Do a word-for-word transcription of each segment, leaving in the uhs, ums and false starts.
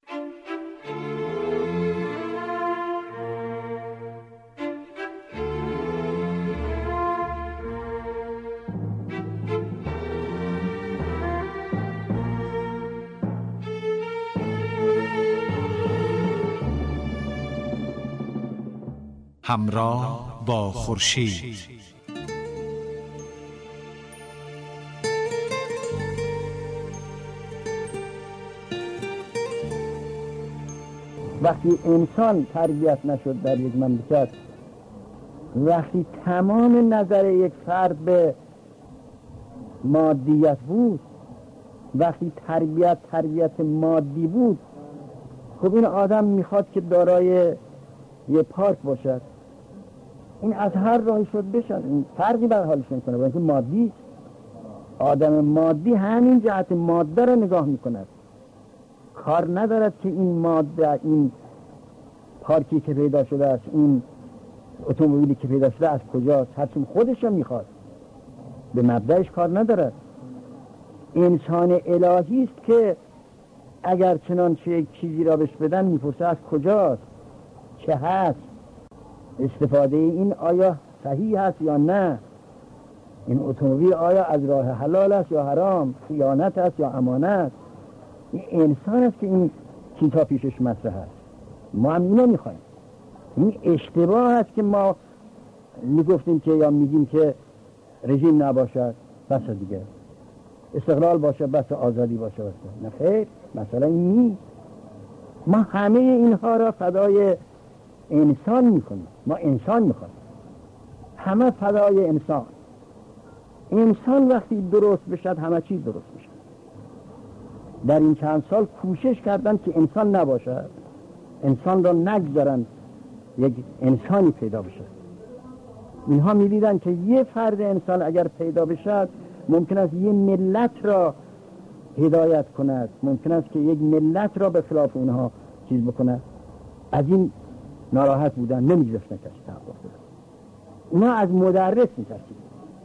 همراه با خورشید. وقتی انسان تربیت نشد در یک مملکت، وقتی تمام نظر یک فرد به مادیت بود، وقتی تربیت تربیت مادی بود، خب این آدم میخواد که دارای یه پارک باشد. این از هر راهی شد بشن، این فرقی بر حالش نمیکنه. باید مادی، آدم مادی همین جهت ماده را نگاه میکند، کار ندارد که این ماده، این پارکی که پیدا شده است، این اتومبیلی که پیدا شده از کجاست، هرچی خودش را میخواد، به مبدأش کار ندارد. انسان الهی است که اگر چنانچه یک چیزی را بهش بدن میپرسه از کجاست، چه هست، استفاده این آیا صحیح هست یا نه، این اتومبیل آیا از راه حلال است یا حرام، خیانت است یا امانت. این انسان است که این چیزها پیشش مطرح است. ما هم اینو میخوایم. این اشتباه است که ما میگفتیم که یا میگیم که رژیم نباشد بس دیگه، استقلال باشه بس، آزادی باشه بس. نه خیر، مثلا این نیست. ما همه اینها را فدای انسان میکنیم. ما انسان میخوایم، همه فدای انسان. انسان وقتی درست بشد همه چیز درست میشه. در این چند سال کوشش کردن که انسان نباشد، انسان را نگذارن یک انسانی پیدا بشد. اینها میدیدن که یه فرد انسان اگر پیدا بشد ممکن است یه ملت را هدایت کند، ممکن است که یک ملت را به خلاف اونها چیز بکند. از این ناراحت بودن، نمیگذاشتن کسی تحقیق کنه. اونا از مدرس میترسید،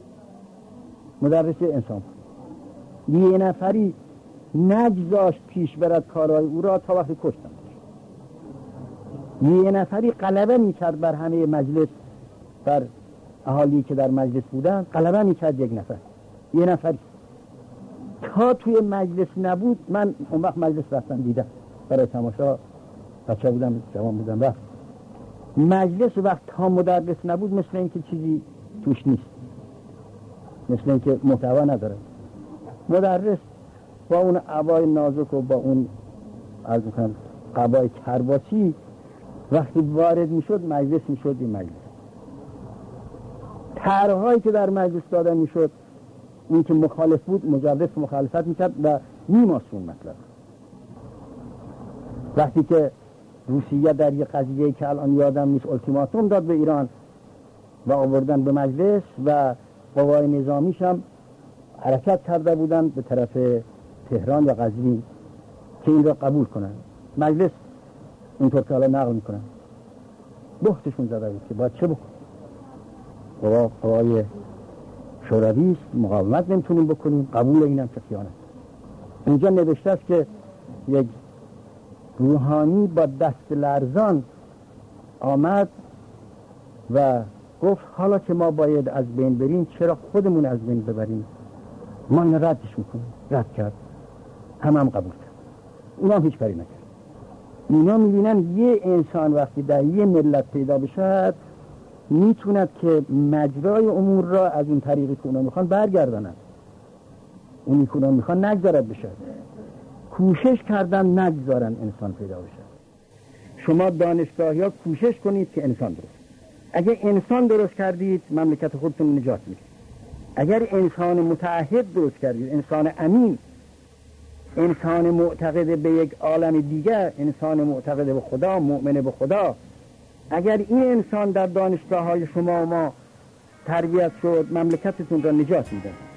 مدرس انسان یه نفری نگذاشت پیش برد کارهای او را تا وقتی کشتن. یه نفری غلبه میکرد بر همه مجلس، بر اهالی که در مجلس بودن غلبه میکرد. یک نفر، یه نفری تا توی مجلس نبود. من اون وقت مجلس رفتم دیدم برای تماشا، بچه بودم، جوان بودم. رفت مجلس وقت تا مدرس نبود مثل اینکه چیزی توش نیست، مثل اینکه محتوا نداره. مدرس با اون عبای نازک و با اون از میکنم قبای کرباسی وقتی وارد میشد مجلس میشد این مجلس. طرحهایی که در مجلس دادن میشد، این که مخالف بود مجوز مخالفت میکرد و میماسون مطلب. وقتی که روسیه در یک قضیه که الان یادم نیست التیماتوم داد به ایران و آوردن به مجلس و قوای نظامیش هم حرکت کرده بودن به طرف تهران یا قزوین که این را قبول کنن، مجلس اینطور که حالا نقل میکنن بختشون زده بود که باید چه بکن. قوا قوای شوروی است، مقاومت نمیتونیم بکنیم، قبول اینم که خیانت. اینجا نوشته است که یک روحانی با دست لرزان آمد و گفت حالا که ما باید از بین بریم چرا خودمون از بین ببریم، ما این ردش میکنیم. رد کرد، هم هم قبول کرد، اونا هم هیچ کاری نکرد. اینا میبینن یه انسان وقتی در یه ملت پیدا بشد میتوند که مجرای امور را از این طریقی که اونا میخوان برگردانن، اونی که اونا میخوان نگذارد بشد. کوشش کردن نگذارن انسان پیدا بشد. شما دانشگاهی ها کوشش کنید که انسان درست. اگر انسان درست کردید مملکت خودتون نجات میدید. اگر انسان متعهد درست کردید، انسان امین، انسان معتقد به یک عالم دیگر، انسان معتقد به خدا، مؤمن به خدا، اگر این انسان در دانشگاه های شما و ما تربیت شد مملکتتون را نجات میده.